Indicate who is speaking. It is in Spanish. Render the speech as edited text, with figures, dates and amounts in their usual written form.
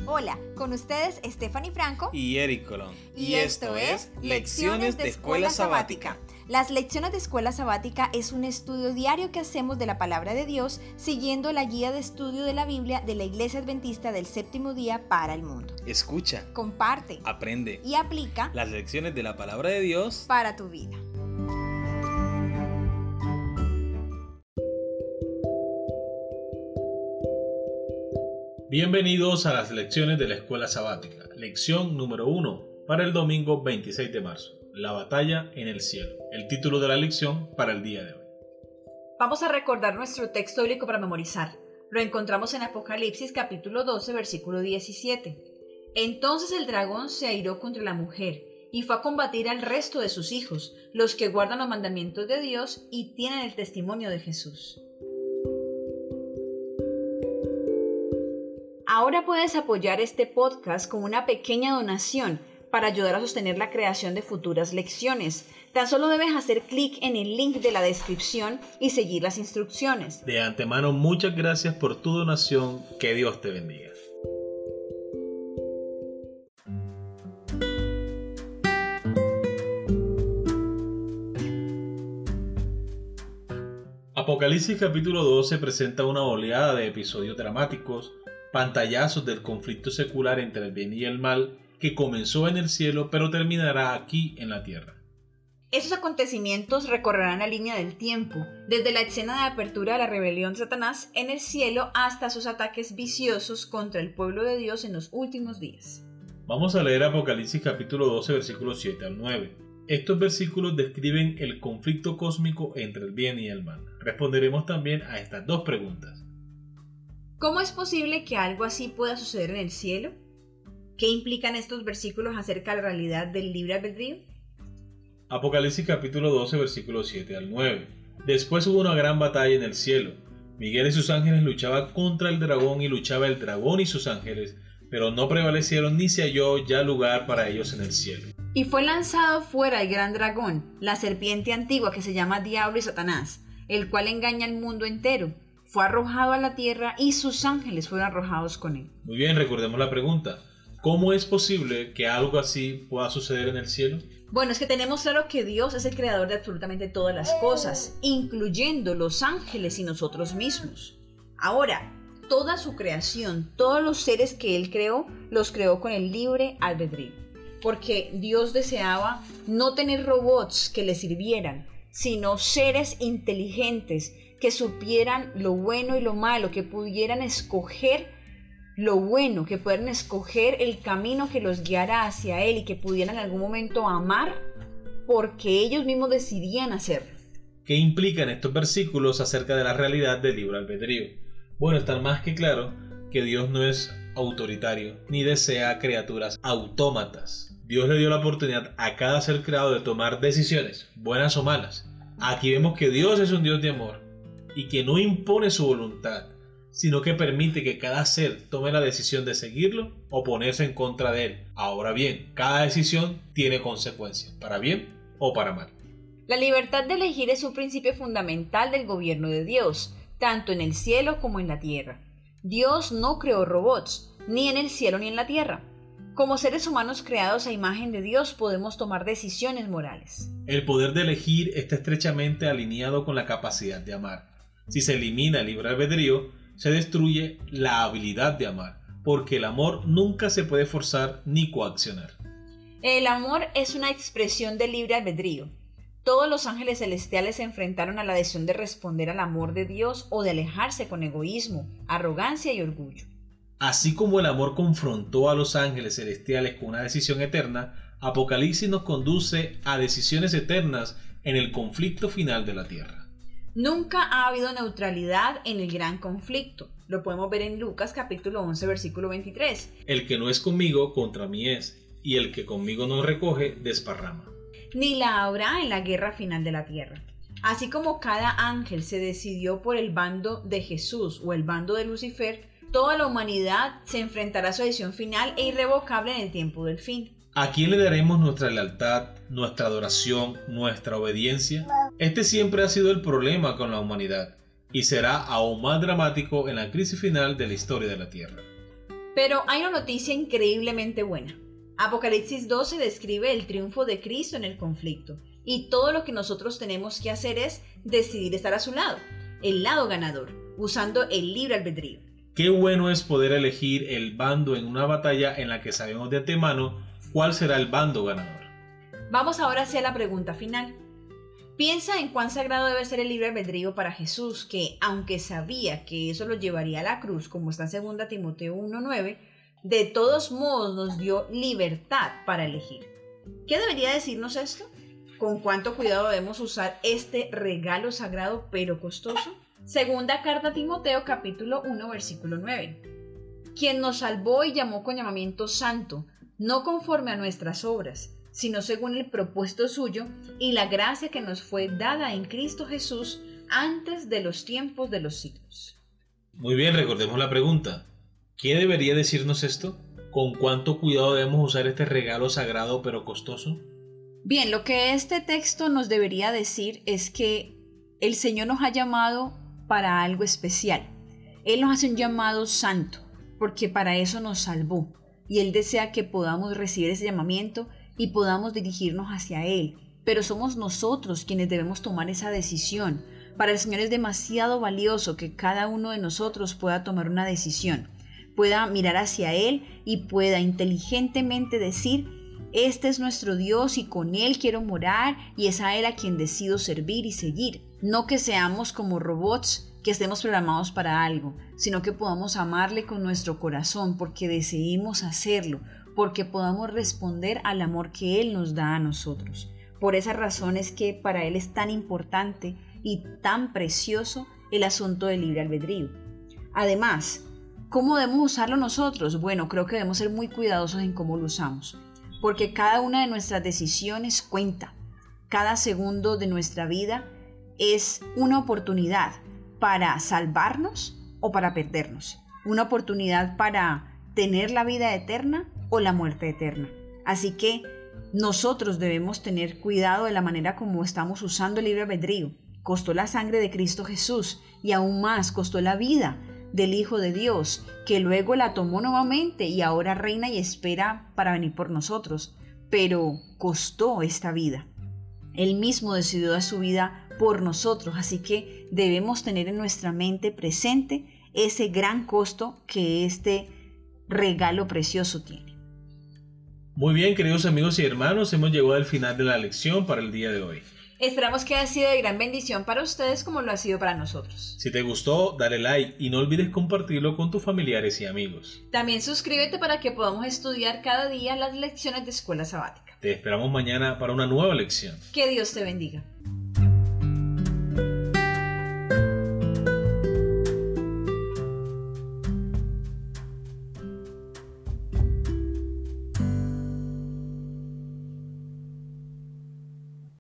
Speaker 1: Hola, con ustedes Stephanie Franco
Speaker 2: y Eric Colón.
Speaker 1: Y esto es Lecciones de Escuela Sabática. Las lecciones de Escuela Sabática es un estudio diario que hacemos de la Palabra de Dios siguiendo la guía de estudio de la Biblia de la Iglesia Adventista del Séptimo Día para el mundo.
Speaker 2: Escucha,
Speaker 1: comparte,
Speaker 2: aprende
Speaker 1: y aplica
Speaker 2: las lecciones de la Palabra de Dios
Speaker 1: para tu vida.
Speaker 3: Bienvenidos a las lecciones de la Escuela Sabática. Lección número 1 para el domingo 26 de marzo. La batalla en el cielo. El título de la lección para el día de hoy.
Speaker 1: Vamos a recordar nuestro texto bíblico para memorizar. Lo encontramos en Apocalipsis capítulo 12, versículo 17. Entonces el dragón se airó contra la mujer y fue a combatir al resto de sus hijos, los que guardan los mandamientos de Dios y tienen el testimonio de Jesús. Ahora puedes apoyar este podcast con una pequeña donación para ayudar a sostener la creación de futuras lecciones. Tan solo debes hacer clic en el link de la descripción y seguir las instrucciones.
Speaker 3: De antemano, muchas gracias por tu donación. Que Dios te bendiga. Apocalipsis capítulo 12 presenta una oleada de episodios dramáticos, pantallazos del conflicto secular entre el bien y el mal que comenzó en el cielo pero terminará aquí en la tierra.
Speaker 1: Esos acontecimientos recorrerán la línea del tiempo, desde la escena de apertura de la rebelión de Satanás en el cielo hasta sus ataques viciosos contra el pueblo de Dios en los últimos días.
Speaker 3: Vamos a leer Apocalipsis capítulo 12 versículos 7 al 9. Estos versículos describen el conflicto cósmico entre el bien y el mal. Responderemos también a estas dos preguntas.
Speaker 1: ¿Cómo es posible que algo así pueda suceder en el cielo? ¿Qué implican estos versículos acerca de la realidad del libre albedrío?
Speaker 3: Apocalipsis capítulo 12 versículos 7 al 9. Después hubo una gran batalla en el cielo. Miguel y sus ángeles luchaban contra el dragón y luchaba el dragón y sus ángeles, pero no prevalecieron ni se halló ya lugar para ellos en el cielo.
Speaker 1: Y fue lanzado fuera el gran dragón, la serpiente antigua que se llama Diablo y Satanás, el cual engaña al mundo entero. Fue arrojado a la tierra y sus ángeles fueron arrojados con él.
Speaker 3: Muy bien, recordemos la pregunta. ¿Cómo es posible que algo así pueda suceder en el cielo?
Speaker 1: Bueno, es que tenemos claro que Dios es el creador de absolutamente todas las cosas, incluyendo los ángeles y nosotros mismos. Ahora, toda su creación, todos los seres que Él creó, los creó con el libre albedrío. Porque Dios deseaba no tener robots que le sirvieran, sino seres inteligentes que supieran lo bueno y lo malo, que pudieran escoger lo bueno, que pudieran escoger el camino que los guiara hacia Él y que pudieran en algún momento amar porque ellos mismos decidían hacerlo.
Speaker 3: ¿Qué implican estos versículos acerca de la realidad del libre albedrío? Bueno, está más que claro que Dios no es autoritario ni desea criaturas autómatas. Dios le dio la oportunidad a cada ser creado de tomar decisiones, buenas o malas. Aquí vemos que Dios es un Dios de amor y que no impone su voluntad, sino que permite que cada ser tome la decisión de seguirlo o ponerse en contra de él. Ahora bien, cada decisión tiene consecuencias, para bien o para mal.
Speaker 1: La libertad de elegir es un principio fundamental del gobierno de Dios, tanto en el cielo como en la tierra. Dios no creó robots, ni en el cielo ni en la tierra. Como seres humanos creados a imagen de Dios podemos tomar decisiones morales.
Speaker 3: El poder de elegir está estrechamente alineado con la capacidad de amar. Si se elimina el libre albedrío, se destruye la habilidad de amar, porque el amor nunca se puede forzar ni coaccionar.
Speaker 1: El amor es una expresión del libre albedrío. Todos los ángeles celestiales se enfrentaron a la decisión de responder al amor de Dios o de alejarse con egoísmo, arrogancia y orgullo.
Speaker 3: Así como el amor confrontó a los ángeles celestiales con una decisión eterna, Apocalipsis nos conduce a decisiones eternas en el conflicto final de la tierra.
Speaker 1: Nunca ha habido neutralidad en el gran conflicto. Lo podemos ver en Lucas capítulo 11 versículo 23.
Speaker 3: El que no es conmigo, contra mí es, y el que conmigo no recoge, desparrama.
Speaker 1: Ni la habrá en la guerra final de la tierra. Así como cada ángel se decidió por el bando de Jesús o el bando de Lucifer, toda la humanidad se enfrentará a su decisión final e irrevocable en el tiempo del fin.
Speaker 3: ¿A quién le daremos nuestra lealtad, nuestra adoración, nuestra obediencia? Este siempre ha sido el problema con la humanidad y será aún más dramático en la crisis final de la historia de la Tierra.
Speaker 1: Pero hay una noticia increíblemente buena. Apocalipsis 12 describe el triunfo de Cristo en el conflicto. Y todo lo que nosotros tenemos que hacer es decidir estar a su lado, el lado ganador, usando el libre albedrío.
Speaker 3: Qué bueno es poder elegir el bando en una batalla en la que sabemos de antemano cuál será el bando ganador.
Speaker 1: Vamos ahora hacia la pregunta final. Piensa en cuán sagrado debe ser el libre albedrío para Jesús, que aunque sabía que eso lo llevaría a la cruz, como está en 2 Timoteo 1:9, de todos modos nos dio libertad para elegir. ¿Qué debería decirnos esto? ¿Con cuánto cuidado debemos usar este regalo sagrado pero costoso? Segunda carta a Timoteo capítulo 1 versículo 9. Quien nos salvó y llamó con llamamiento santo, no conforme a nuestras obras, sino según el propósito suyo y la gracia que nos fue dada en Cristo Jesús antes de los tiempos de los siglos.
Speaker 3: Muy bien, recordemos la pregunta. ¿Qué debería decirnos esto? ¿Con cuánto cuidado debemos usar este regalo sagrado pero costoso?
Speaker 1: Bien, lo que este texto nos debería decir es que el Señor nos ha llamado para algo especial. Él nos hace un llamado santo, porque para eso nos salvó. Y Él desea que podamos recibir ese llamamiento y podamos dirigirnos hacia Él. Pero somos nosotros quienes debemos tomar esa decisión. Para el Señor es demasiado valioso que cada uno de nosotros pueda tomar una decisión, pueda mirar hacia Él y pueda inteligentemente decir: este es nuestro Dios y con Él quiero morar y es a Él a quien decido servir y seguir. No que seamos como robots que estemos programados para algo, sino que podamos amarle con nuestro corazón porque decidimos hacerlo, porque podamos responder al amor que Él nos da a nosotros. Por esa razón es que para Él es tan importante y tan precioso el asunto del libre albedrío. Además, ¿cómo debemos usarlo nosotros? Bueno, creo que debemos ser muy cuidadosos en cómo lo usamos, porque cada una de nuestras decisiones cuenta. Cada segundo de nuestra vida es una oportunidad para salvarnos o para perdernos. Una oportunidad para tener la vida eterna o la muerte eterna. Así que nosotros debemos tener cuidado de la manera como estamos usando el libre albedrío. Costó la sangre de Cristo Jesús y aún más costó la vida del Hijo de Dios, que luego la tomó nuevamente y ahora reina y espera para venir por nosotros. Pero costó esta vida. Él mismo decidió dar su vida por nosotros, así que debemos tener en nuestra mente presente ese gran costo que este regalo precioso tiene.
Speaker 3: Muy bien, queridos amigos y hermanos, hemos llegado al final de la lección para el día de hoy.
Speaker 1: Esperamos que haya sido de gran bendición para ustedes como lo ha sido para nosotros.
Speaker 3: Si te gustó, dale like y no olvides compartirlo con tus familiares y amigos.
Speaker 1: También suscríbete para que podamos estudiar cada día las lecciones de Escuela Sabática.
Speaker 3: Te esperamos mañana para una nueva lección.
Speaker 1: Que Dios te bendiga.